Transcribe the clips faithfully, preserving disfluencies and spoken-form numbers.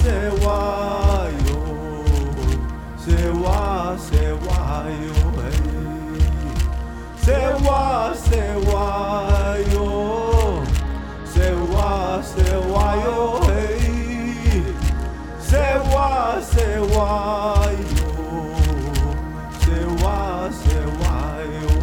sewa yo, sewa sewa yo, hey. Sewa sewa yo, sewa sewa yo, hey. Sewa sewa yo, sewa sewa yo,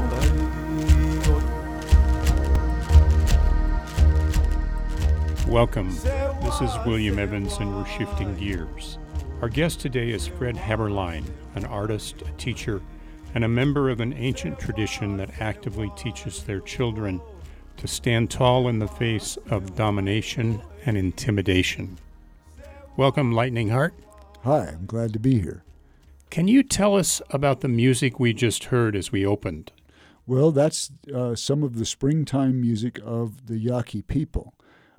hey. Welcome. This is William Evans, and we're shifting gears. Our guest today is Fred Haberlein, an artist, a teacher, and a member of an ancient tradition that actively teaches their children to stand tall in the face of domination and intimidation. Welcome, Lightning Heart. Hi, I'm glad to be here. Can you tell us about the music we just heard as we opened? Well, that's uh, some of the springtime music of the Yaqui people.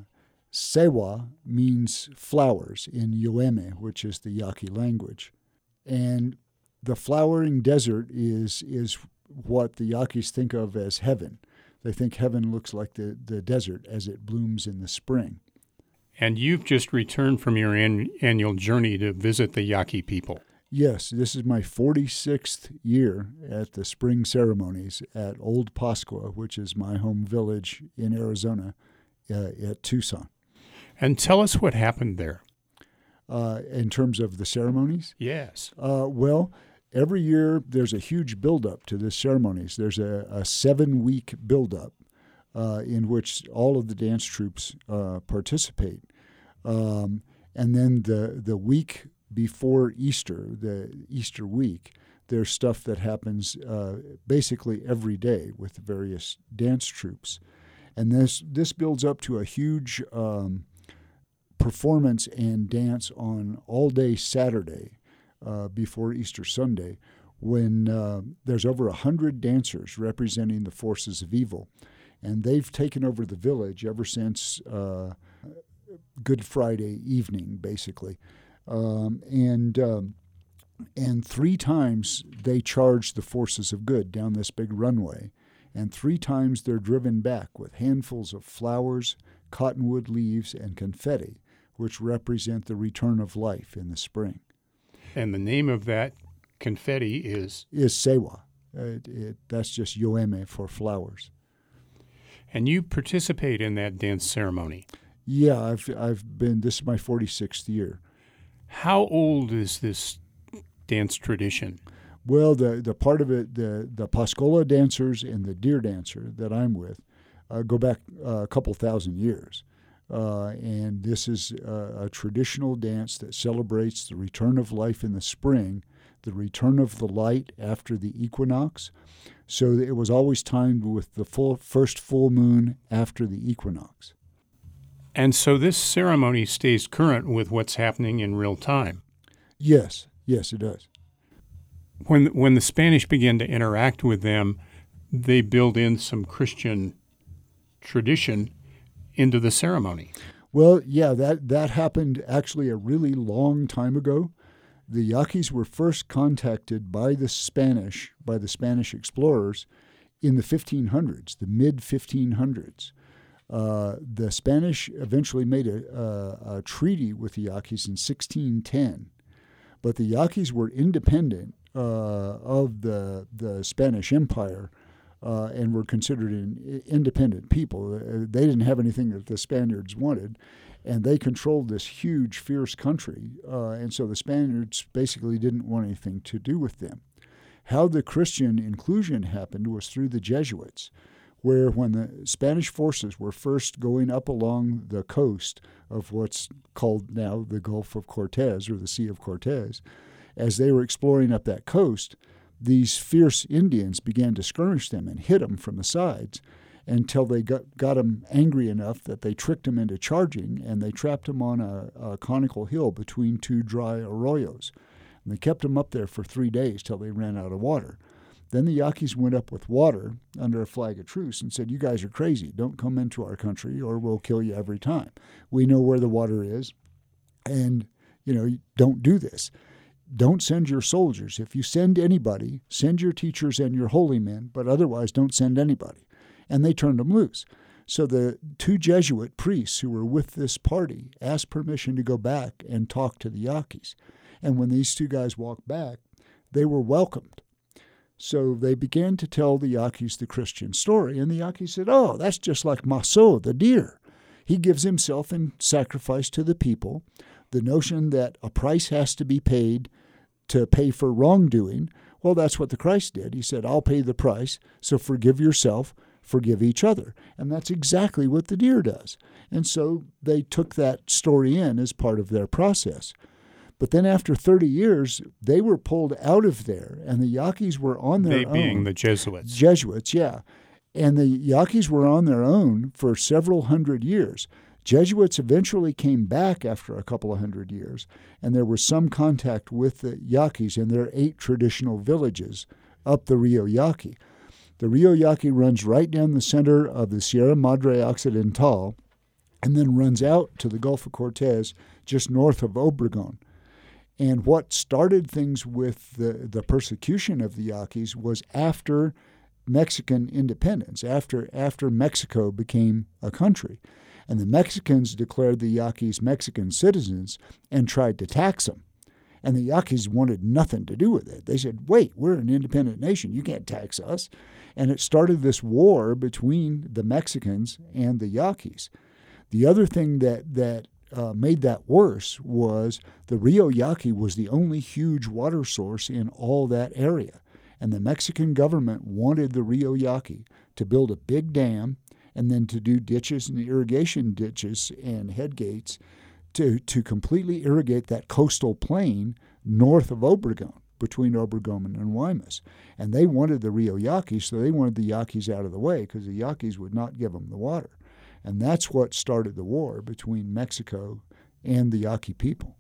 Sewa means flowers in Yoeme, which is the Yaqui language. And the flowering desert is is what the Yaquis think of as heaven. They think heaven looks like the, the desert as it blooms in the spring. And you've just returned from your an- annual journey to visit the Yaqui people. Yes, this is my forty-sixth year at the spring ceremonies at Old Pascua, which is my home village in Arizona, uh, at Tucson. And tell us what happened there. Uh, in terms of the ceremonies? Yes. Uh, well, every year there's a huge buildup to the ceremonies. There's a, a seven-week buildup uh, in which all of the dance troupes uh, participate. Um, and then the, the week before Easter, the Easter week, there's stuff that happens uh, basically every day with the various dance troupes. And this, this builds up to a huge um, performance and dance on all-day Saturday uh, before Easter Sunday, when uh, there's over a hundred dancers representing the forces of evil. And they've taken over the village ever since uh, Good Friday evening, basically. Um, and um, and three times they charge the forces of good down this big runway. And three times they're driven back with handfuls of flowers, cottonwood leaves, and confetti, which represent the return of life in the spring. And the name of that confetti is? Is Sewa. It, it, that's just Yoeme for flowers. And you participate in that dance ceremony? Yeah, I've I've been, this is my forty-sixth year. How old is this dance tradition? Well, the, the part of it, the, the Pascola dancers and the deer dancer that I'm with uh, go back uh, a couple thousand years. Uh, and this is a, a traditional dance that celebrates the return of life in the spring, the return of the light after the equinox. So it was always timed with the full first full moon after the equinox. And so this ceremony stays current with what's happening in real time? Yes, yes, it does. When when the Spanish began to interact with them, they built in some Christian tradition into the ceremony. Well, yeah, that, that happened actually a really long time ago. The Yaquis were first contacted by the Spanish, by the Spanish explorers, in the fifteen hundreds, the mid fifteen hundreds. Uh, the Spanish eventually made a, a, a treaty with the Yaquis in sixteen ten, but the Yaquis were independent uh, of the the Spanish Empire uh, and were considered an independent people. They didn't have anything that the Spaniards wanted, and they controlled this huge, fierce country, uh, and so the Spaniards basically didn't want anything to do with them. How the Christian inclusion happened was through the Jesuits, where when the Spanish forces were first going up along the coast of what's called now the Gulf of Cortez, or the Sea of Cortez, as they were exploring up that coast, these fierce Indians began to skirmish them and hit them from the sides until they got, got them angry enough that they tricked them into charging, and they trapped them on a, a conical hill between two dry arroyos. And they kept them up there for three days till they ran out of water. Then the Yaquis went up with water under a flag of truce and said, "You guys are crazy. Don't come into our country or we'll kill you every time. We know where the water is, and, you know, don't do this. Don't send your soldiers. If you send anybody, send your teachers and your holy men, but otherwise don't send anybody." And they turned them loose. So the two Jesuit priests who were with this party asked permission to go back and talk to the Yaquis. And when these two guys walked back, they were welcomed. So they began to tell the Yaquis the Christian story, and the Yaquis said, oh, that's just like Maso, the deer. He gives himself in sacrifice to the people. The notion that a price has to be paid to pay for wrongdoing, well, that's what the Christ did. He said, I'll pay the price, so forgive yourself, forgive each other. And that's exactly what the deer does. And so they took that story in as part of their process. But then after thirty years, they were pulled out of there, and the Yaquis were on their they own. They being the Jesuits. Jesuits, yeah. And the Yaquis were on their own for several hundred years. Jesuits eventually came back after a couple of hundred years, and there was some contact with the Yaquis in their eight traditional villages up the Rio Yaqui. The Rio Yaqui runs right down the center of the Sierra Madre Occidental and then runs out to the Gulf of Cortez just north of Obregon. And what started things with the, the persecution of the Yaquis was after Mexican independence, after after Mexico became a country. And the Mexicans declared the Yaquis Mexican citizens and tried to tax them. And the Yaquis wanted nothing to do with it. They said, wait, we're an independent nation. You can't tax us. And it started this war between the Mexicans and the Yaquis. The other thing that, that uh, made that worse was the Rio Yaqui was the only huge water source in all that area. And the Mexican government wanted the Rio Yaqui to build a big dam and then to do ditches and irrigation ditches and head gates to, to completely irrigate that coastal plain north of Obregon, between Obregon and Guaymas. And they wanted the Rio Yaqui, so they wanted the Yaquis out of the way because the Yaquis would not give them the water. And that's what started the war between Mexico and the Yaqui people.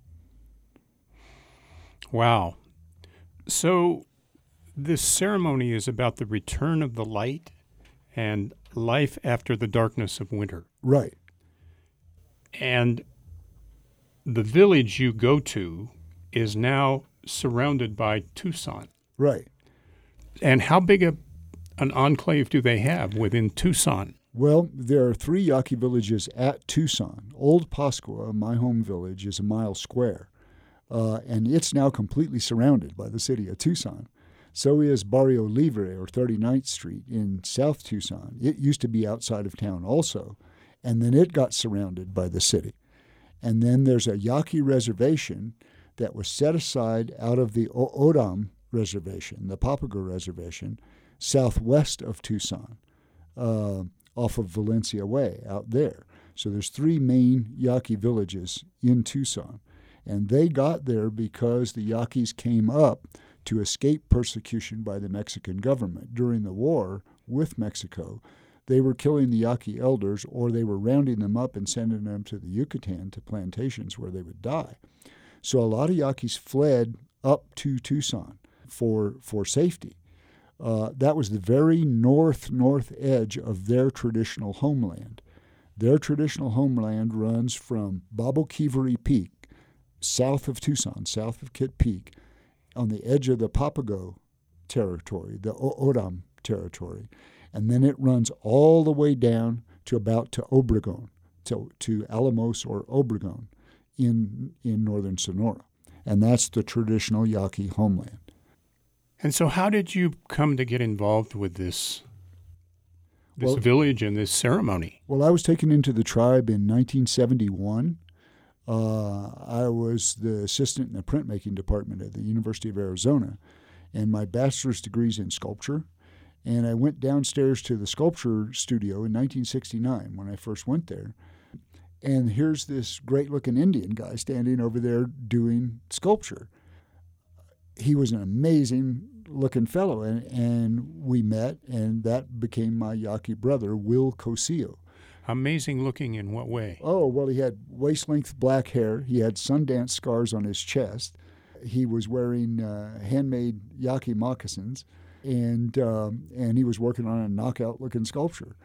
Wow. So this ceremony is about the return of the light and life after the darkness of winter. Right. And the village you go to is now surrounded by Tucson. Right. And how big a, an enclave do they have within Tucson? Well, there are three Yaqui villages at Tucson. Old Pascua, my home village, is a mile square, uh, and it's now completely surrounded by the city of Tucson. So is Barrio Libre, or thirty-ninth Street, in South Tucson. It used to be outside of town also, and then it got surrounded by the city. And then there's a Yaqui reservation that was set aside out of the o- Odam Reservation, the Papago Reservation, southwest of Tucson, uh, off of Valencia Way, out there. So there's three main Yaqui villages in Tucson. And they got there because the Yaquis came up to escape persecution by the Mexican government. During the war with Mexico, they were killing the Yaqui elders, or they were rounding them up and sending them to the Yucatan to plantations where they would die. So a lot of Yaquis fled up to Tucson for, for safety. Uh, that was the very north-north edge of their traditional homeland. Their traditional homeland runs from Baboquivari Peak, south of Tucson, south of Kit Peak, on the edge of the Papago territory, the o- Odam territory, and then it runs all the way down to about to Obregon, to, to Alamos or Obregon in, in northern Sonora. And that's the traditional Yaqui homeland. And so how did you come to get involved with this, this well, village and this ceremony? Well, I was taken into the tribe in nineteen seventy-one. Uh, I was the assistant in the printmaking department at the University of Arizona, and my bachelor's degree is in sculpture. And I went downstairs to the sculpture studio in nineteen sixty-nine when I first went there. And here's this great-looking Indian guy standing over there doing sculpture. He was an amazing-looking fellow, and, and we met, and that became my Yaqui brother, Will Cosillo. Amazing looking in what way? Oh, well, he had waist-length black hair. He had Sundance scars on his chest. He was wearing uh, handmade Yaqui moccasins, and um, and he was working on a knockout-looking sculpture.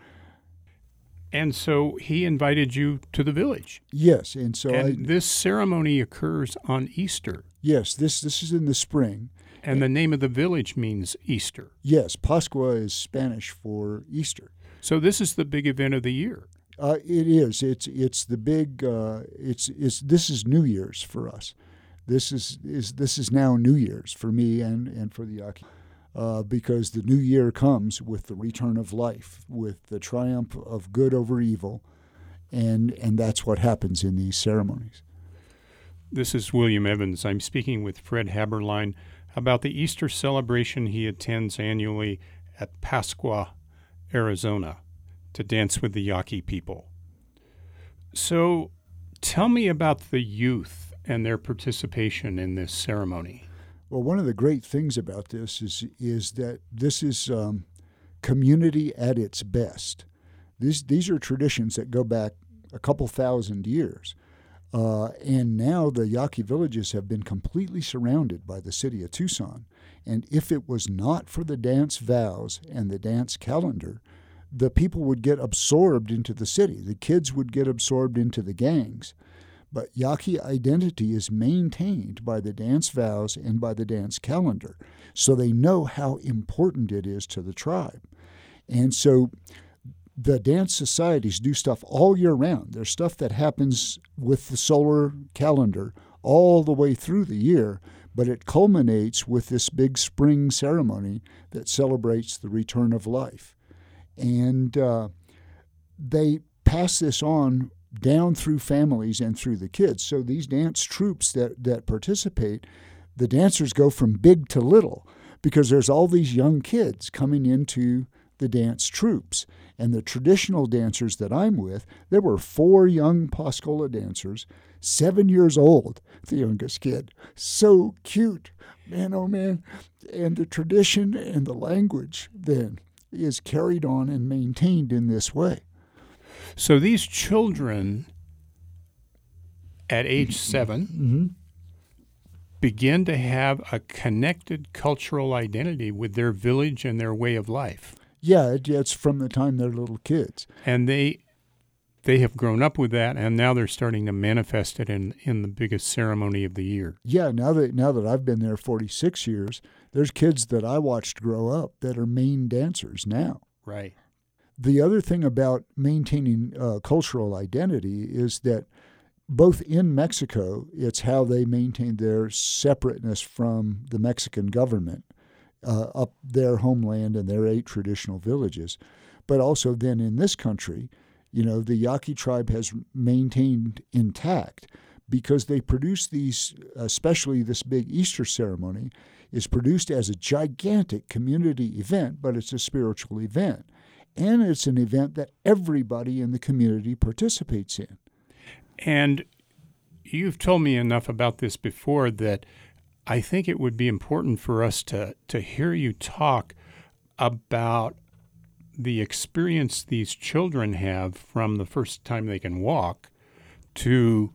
And so he invited you to the village. Yes, and so and I, this ceremony occurs on Easter. Yes, this this is in the spring. And the name of the village means Easter. Yes, Pascua is Spanish for Easter. So this is the big event of the year. Uh, it is. It's it's the big. Uh, it's it's this is New Year's for us. This is is this is now New Year's for me and, and for the Yaqui, uh, because the new year comes with the return of life, with the triumph of good over evil, and and that's what happens in these ceremonies. This is William Evans. I'm speaking with Fred Haberlein about the Easter celebration he attends annually at Pascua, Arizona, to dance with the Yaqui people. So tell me about the youth and their participation in this ceremony. Well, one of the great things about this is is that this is um, community at its best. These these are traditions that go back a couple thousand years. Uh, and now the Yaqui villages have been completely surrounded by the city of Tucson. And if it was not for the dance vows and the dance calendar, the people would get absorbed into the city. The kids would get absorbed into the gangs. But Yaqui identity is maintained by the dance vows and by the dance calendar. So they know how important it is to the tribe. And so the dance societies do stuff all year round. There's stuff that happens with the solar calendar all the way through the year, but it culminates with this big spring ceremony that celebrates the return of life. And uh, they pass this on down through families and through the kids. So these dance troupes that, that participate, the dancers go from big to little because there's all these young kids coming into the dance troupes. And the traditional dancers that I'm with, there were four young Pascola dancers, seven years old, the youngest kid. So cute, man, oh man. And the tradition and the language then is carried on and maintained in this way. So these children at age seven Mm-hmm. begin to have a connected cultural identity with their village and their way of life. Yeah, it, it's from the time they're little kids. And they they have grown up with that, and now they're starting to manifest it in, in the biggest ceremony of the year. Yeah, now that now that I've been there forty-six years, there's kids that I watched grow up that are main dancers now. Right. The other thing about maintaining uh, cultural identity is that both in Mexico, it's how they maintain their separateness from the Mexican government uh, up their homeland and their eight traditional villages. But also then in this country, you know, the Yaqui tribe has maintained intact because they produce these, especially this big Easter ceremony, is produced as a gigantic community event, but it's a spiritual event. And it's an event that everybody in the community participates in. And you've told me enough about this before that I think it would be important for us to, to hear you talk about the experience these children have from the first time they can walk to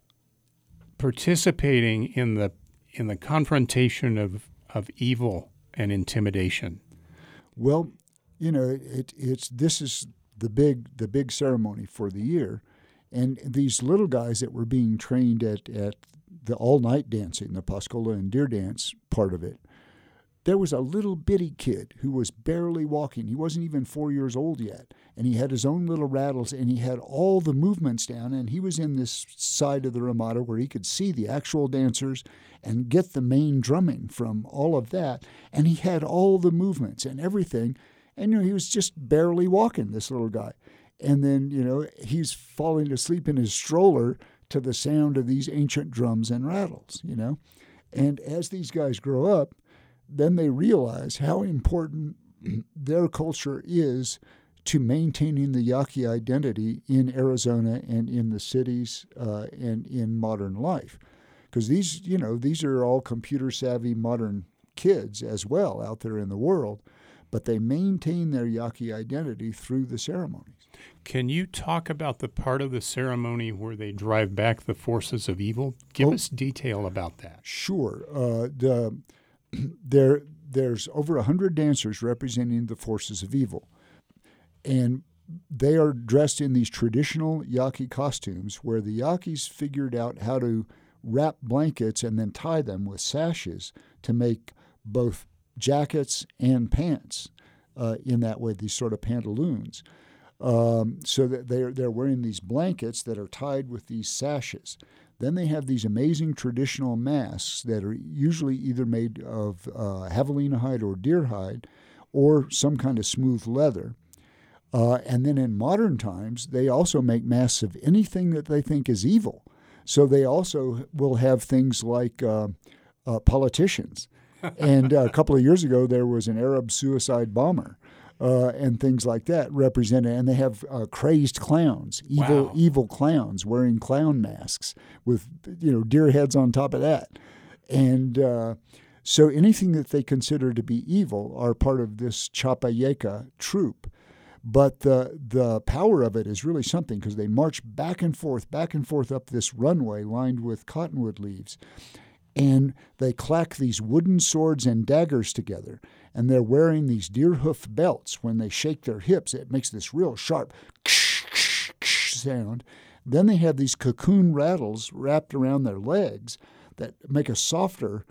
participating in the in the confrontation of, of evil and intimidation. Well, you know, it, it's this is the big the big ceremony for the year, and these little guys that were being trained at, at the all-night dancing, the Pascola and Deer Dance part of it, there was a little bitty kid who was barely walking. He wasn't even four years old yet, and he had his own little rattles, and he had all the movements down, and he was in this side of the Ramada where he could see the actual dancers and get the main drumming from all of that, and he had all the movements and everything, and you know, he was just barely walking, this little guy. And then, you know, he's falling asleep in his stroller to the sound of these ancient drums and rattles, you know. And as these guys grow up, then they realize how important their culture is to maintaining the Yaqui identity in Arizona and in the cities uh, and in modern life. Because these, you know, these are all computer-savvy modern kids as well out there in the world, but they maintain their Yaqui identity through the ceremonies. Can you talk about the part of the ceremony where they drive back the forces of evil? Give Oh. us detail about that. Sure. Uh, the there there's over one hundred dancers representing the forces of evil. And they are dressed in these traditional Yaqui costumes where the Yaquis figured out how to wrap blankets and then tie them with sashes to make both jackets and pants uh, in that way, these sort of pantaloons. Um, so that they're, they're wearing these blankets that are tied with these sashes. Then they have these amazing traditional masks that are usually either made of uh, javelina hide or deer hide or some kind of smooth leather. Uh, and then in modern times, they also make masks of anything that they think is evil. So they also will have things like uh, uh, politicians. And uh, a couple of years ago, there was an Arab suicide bomber. Uh, and things like that represented, and they have uh, crazed clowns, evil Wow. evil clowns wearing clown masks with, you know, deer heads on top of that, and uh, so anything that they consider to be evil are part of this Chapayeca troop. But the the power of it is really something, because they march back and forth, back and forth up this runway lined with cottonwood leaves. And they clack these wooden swords and daggers together. And they're wearing these deer hoof belts. When they shake their hips, it makes this real sharp sound. Then they have these cocoon rattles wrapped around their legs that make a softer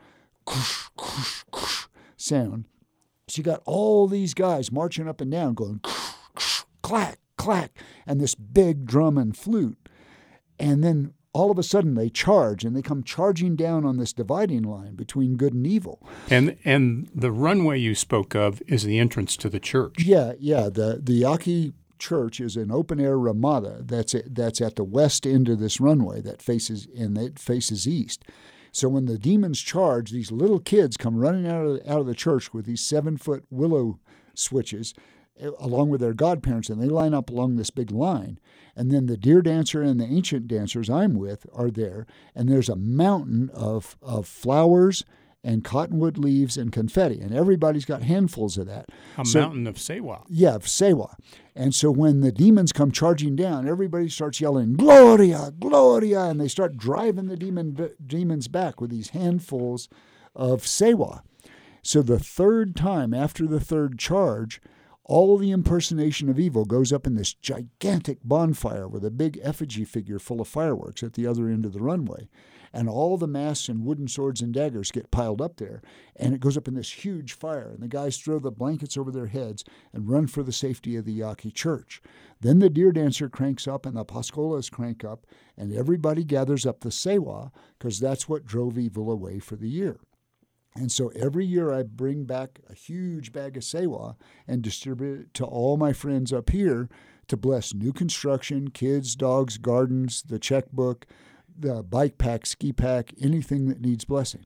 sound. So you got all these guys marching up and down going clack, clack, and this big drum and flute. And then all of a sudden they charge, and they come charging down on this dividing line between good and evil. And and the runway you spoke of is the entrance to the church. Yeah, yeah. The the Yaqui Church is an open-air ramada that's at, that's at the west end of this runway that faces and it faces east. So when the demons charge, these little kids come running out of out of the church with these seven-foot willow switches, along with their godparents, and they line up along this big line. And then the deer dancer and the ancient dancers I'm with are there, and there's a mountain of, of flowers and cottonwood leaves and confetti, and everybody's got handfuls of that. A so, mountain of sewa. Yeah, of sewa. And so when the demons come charging down, everybody starts yelling, Gloria, Gloria, and they start driving the demon demons back with these handfuls of sewa. So the third time after the third charge, all the impersonation of evil goes up in this gigantic bonfire with a big effigy figure full of fireworks at the other end of the runway. And all the masks and wooden swords and daggers get piled up there. And it goes up in this huge fire. And the guys throw the blankets over their heads and run for the safety of the Yaqui Church. Then the deer dancer cranks up and the Pascolas crank up. And everybody gathers up the sewa, because that's what drove evil away for the year. And so every year I bring back a huge bag of sewa and distribute it to all my friends up here to bless new construction, kids, dogs, gardens, the checkbook, the bike pack, ski pack, anything that needs blessing.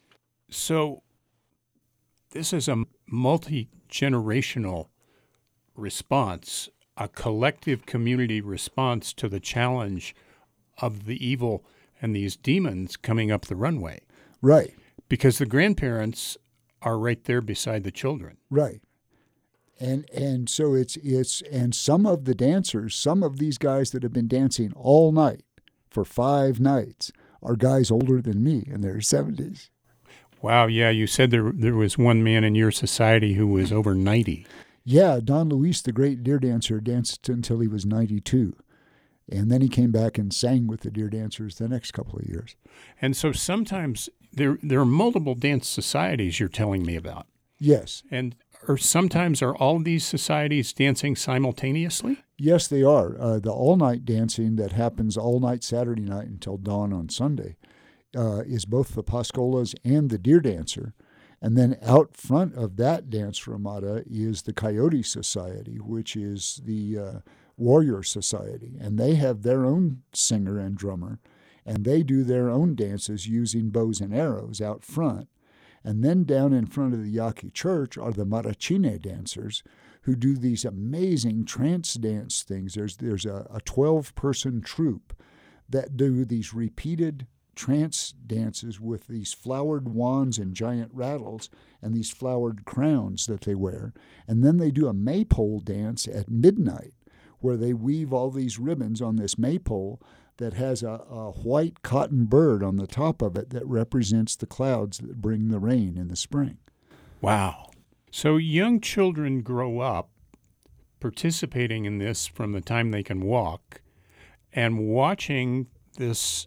So this is a multi-generational response, a collective community response to the challenge of the evil and these demons coming up the runway. Right. Because the grandparents are right there beside the children. Right. And and so it's it's and some of the dancers, some of these guys that have been dancing all night for five nights are guys older than me in their seventies. Wow, yeah, you said there there was one man in your society who was over ninety. Yeah, Don Luis, the great deer dancer, danced until he was ninety-two. And then he came back and sang with the deer dancers the next couple of years. And so sometimes there there are multiple dance societies you're telling me about. Yes. And or sometimes are all these societies dancing simultaneously? Yes, they are. Uh, the all-night dancing that happens all night Saturday night until dawn on Sunday uh, is both the Pascolas and the deer dancer. And then out front of that dance ramada is the Coyote Society, which is the uh, Warrior Society. And they have their own singer and drummer, and they do their own dances using bows and arrows out front. And then down in front of the Yaqui Church are the Marachine dancers, who do these amazing trance dance things. There's there's a, a twelve-person troupe that do these repeated trance dances with these flowered wands and giant rattles and these flowered crowns that they wear. And then they do a maypole dance at midnight, where they weave all these ribbons on this maypole that has a, a white cotton bird on the top of it that represents the clouds that bring the rain in the spring. Wow. So young children grow up participating in this from the time they can walk and watching this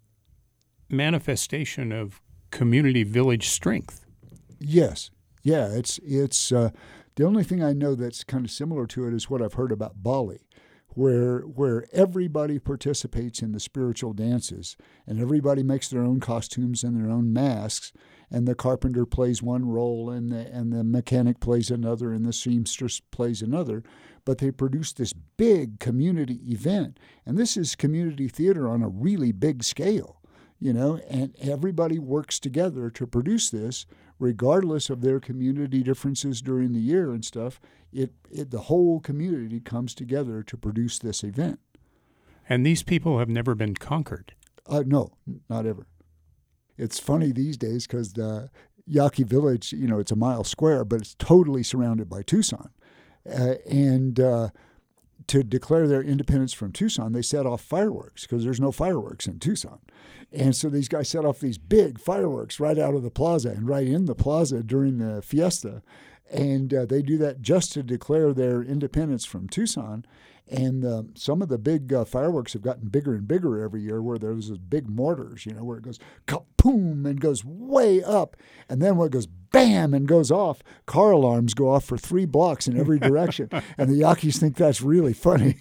manifestation of community village strength. Yes. Yeah, it's it's uh, The only thing I know that's kind of similar to it is what I've heard about Bali, where where everybody participates in the spiritual dances, and everybody makes their own costumes and their own masks, and the carpenter plays one role, and the, and the mechanic plays another, and the seamstress plays another, but they produce this big community event. And this is community theater on a really big scale, you know, and everybody works together to produce this, regardless of their community differences during the year and stuff. It, it the whole community comes together to produce this event. And these people have never been conquered. Uh, no, not ever. It's funny these days because the Yaqui village, you know, it's a mile square, but it's totally surrounded by Tucson. Uh, and uh, to declare their independence from Tucson, they set off fireworks because there's no fireworks in Tucson. And so these guys set off these big fireworks right out of the plaza and right in the plaza during the fiesta. And uh, they do that just to declare their independence from Tucson. And uh, some of the big uh, fireworks have gotten bigger and bigger every year, where there's those big mortars, you know, where it goes kapoom and goes way up. And then when it goes bam and goes off, car alarms go off for three blocks in every direction. And the Yaquis think that's really funny.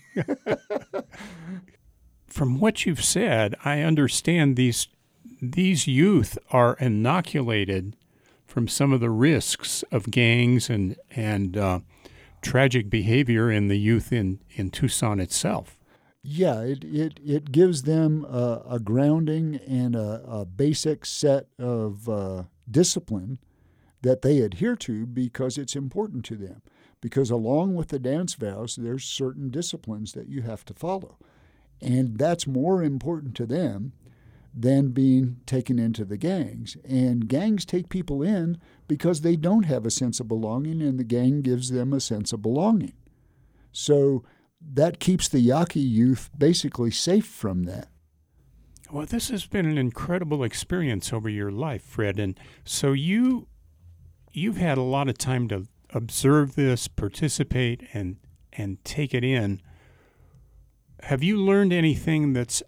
From what you've said, I understand these these youth are inoculated from some of the risks of gangs and, and uh, tragic behavior in the youth in, in Tucson itself. Yeah, it it, it gives them a, a grounding and a, a basic set of uh, discipline that they adhere to because it's important to them. Because along with the dance vows, there's certain disciplines that you have to follow. And that's more important to them than being taken into the gangs. And gangs take people in because they don't have a sense of belonging, and the gang gives them a sense of belonging. So that keeps the Yaqui youth basically safe from that. Well, this has been an incredible experience over your life, Fred. And so you, you've had a lot of time to observe this, participate, and and take it in. Have you learned anything that's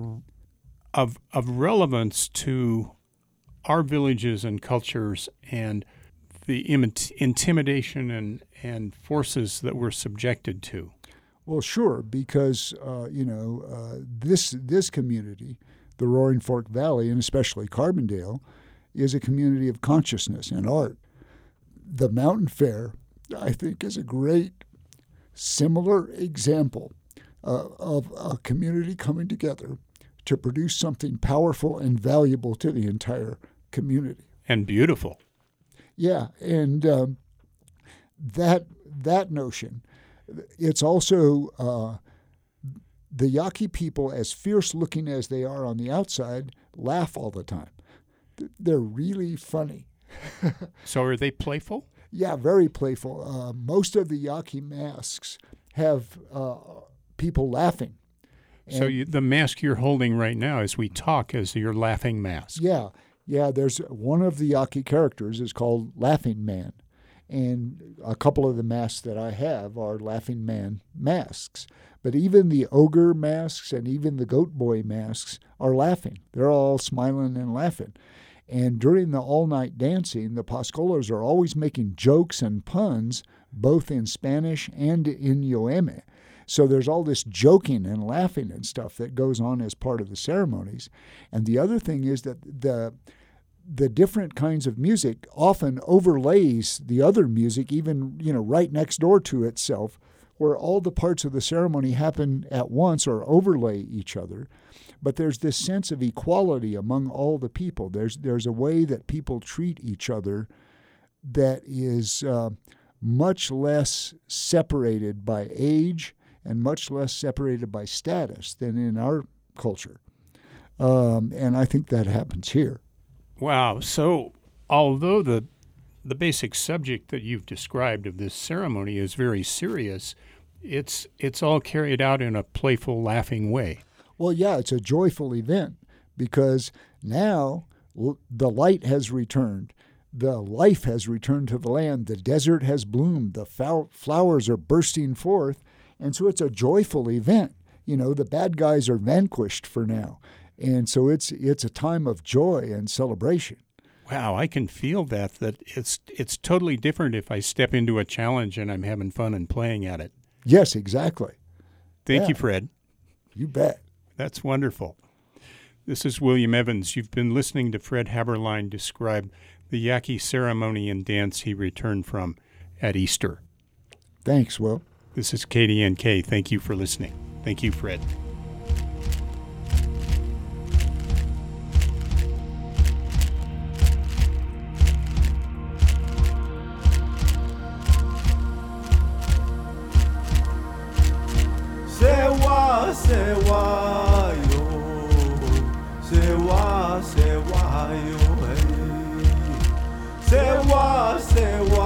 of of relevance to our villages and cultures and the im- intimidation and, and forces that we're subjected to? Well, sure, because uh, you know uh, this this community, the Roaring Fork Valley, and especially Carbondale, is a community of consciousness and art. The Mountain Fair, I think, is a great similar example uh, of a community coming together to produce something powerful and valuable to the entire community. And beautiful. Yeah, and um, that that notion, it's also uh, the Yaqui people, as fierce-looking as they are on the outside, laugh all the time. They're really funny. So are they playful? Yeah, very playful. Uh, most of the Yaqui masks have uh, people laughing. So you, the mask you're holding right now as we talk is your laughing mask. Yeah, yeah. There's one of the Yaqui characters is called Laughing Man, and a couple of the masks that I have are Laughing Man masks. But even the ogre masks and even the goat boy masks are laughing. They're all smiling and laughing. And during the all-night dancing, the Pascolas are always making jokes and puns, both in Spanish and in Yoeme. So there's all this joking and laughing and stuff that goes on as part of the ceremonies. And the other thing is that the the different kinds of music often overlays the other music, even, you know, right next door to itself, where all the parts of the ceremony happen at once or overlay each other. But there's this sense of equality among all the people. There's there's a way that people treat each other that is uh, much less separated by age and much less separated by status than in our culture. Um, and I think that happens here. Wow. So although the the basic subject that you've described of this ceremony is very serious, it's it's all carried out in a playful, laughing way. Well, yeah, it's a joyful event because now the light has returned. The life has returned to the land. The desert has bloomed. The flowers are bursting forth. And so it's a joyful event. You know, the bad guys are vanquished for now. And so it's it's a time of joy and celebration. Wow, I can feel that, that it's it's totally different if I step into a challenge and I'm having fun and playing at it. Yes, exactly. Thank Yeah. you, Fred. You bet. That's wonderful. This is William Evans. You've been listening to Fred Haberlein describe the Yaqui ceremony and dance he returned from at Easter. Thanks, Will. This is K D N K. Thank you for listening. Thank you, Fred. Sewa, sewa, yo. Sewa, sewa, yo. Hey. Sewa, sewa.